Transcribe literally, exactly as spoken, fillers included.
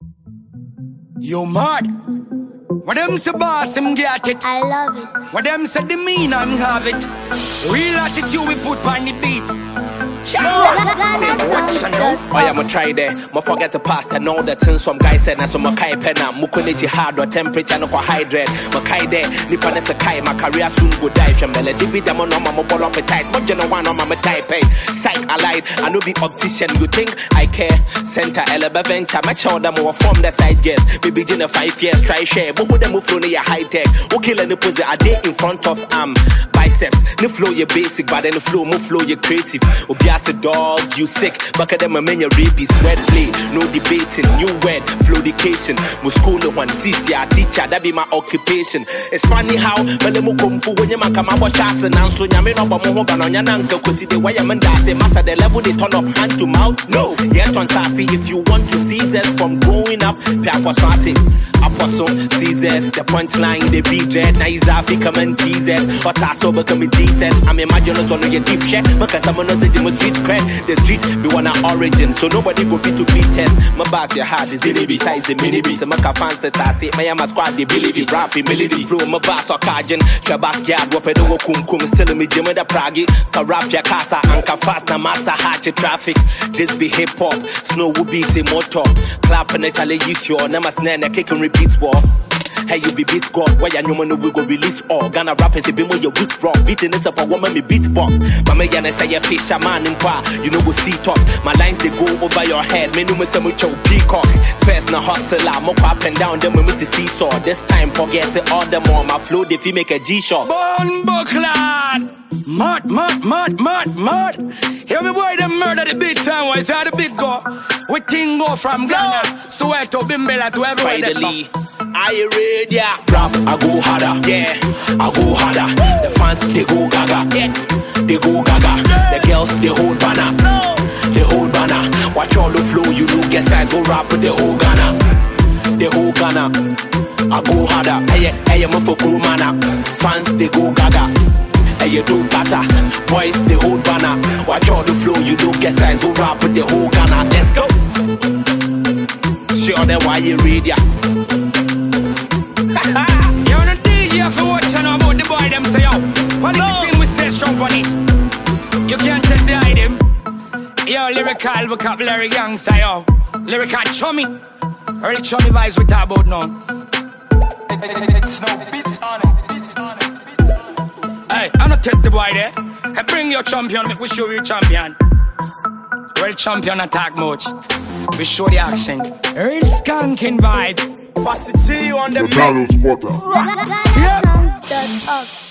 You mad? What them say boss, him get it. I love it. What them say demeanor, me have it. Real attitude we put on the beat. I am a try there. Mo forget to pass and all the things some guys said. Na so mo kai pena. Mo kone jihad or temperature no ko hydrate. Mo kai there. Nipa ne se kai. My career soon go die. Shambele divi demo no ma mo ball up a tight. Mo jeno one no ma me type. Psych allied. I no be optician. You think I care? Center eleba venture. My child them will form the side guess. We begin a five years try share. But with them move flow near high tech. Who kill any pose a day in front of um biceps. No flow you basic, but then the flow mo flow you creative. Obia a dog, you sick. Back at them, a man, your rabies, word play, no debating, new word, flowdication. Mo school one, C C R teacher, that be my occupation. It's funny how, Malemo Kumpu, when you come up with us and answer Yamino Bamoban on Yananka, because the way I'm say, Master, the level they turn up hand to mouth. No, yet on Sassy, if you want to seize us from growing up, Piaquasati, Apostle, Caesars, the punchline, the beat, red, Naiza, become and teasers, or Tasso become Jesus. I'm imagining on your deep check, because someone knows the most street cred. The street be one of origin, so nobody go fit to beat test. My bass your heart is in besides the mini beats. I'm a fancy tassy, my am a squad, the believe it, rapping melody. Flow my bass or cajun, your backyard, what I do, kum kum, still me Jimmy the Prague, ka rap your casa, anka fast, na massa, hatch traffic. This be hip hop, snow will beat a motor. Clap and it, I'll use your name as Nana, kick and repeat war. Hey, you be beat squad, why you know we go release all. Gonna rap and say, be more your weak rock. Beating this up a woman, me beatbox. Mama, yana say, a fish, a man in bar. You know, go see talk. My lines, they go over your head. Me, no, me, some with your peacock. First, na hustle, I'm up, up and down, then we meet the seesaw. This time, forget it all the more. My flow, if you make a G shot. Born Buckland! Mud, mud, mud, mud, mud. Hear me, boy, them murder the big time. Why is that the big go? We think go from Ghana, Soweto, Bimbela to everywhere. Finally. Are you ready? Yeah. Rap, I go harder. Yeah, I go harder. The fans, they go gaga. Yeah, they go gaga. The girls, they hold banner. They hold banner. Watch all the flow, you do get size. Go rap with the whole Ghana. The whole Ghana. I go harder. Hey, hey, I'm for cool mana. Fans, they go gaga. Hey, you do better. Boys, they hold banner. Watch all the flow, you do get size. Go rap with the whole Ghana. Let's go. Sure, that why you read ya. You're on a D J for watching about the boy them say yo. What is the thing we say strong on it? You can't take the item. Yo, lyrical vocabulary gangster yo. Lyrical chummy. Early chummy vibes we talk about now. It's no beats on it. Beats on it. Beats on it. Hey, I'm not test the boy there. Hey, bring your champion, make we show you champion. Real champion attack mode. We show the action. Real skanking vibe. Pass it to you on the mix. Rock, rock, rock,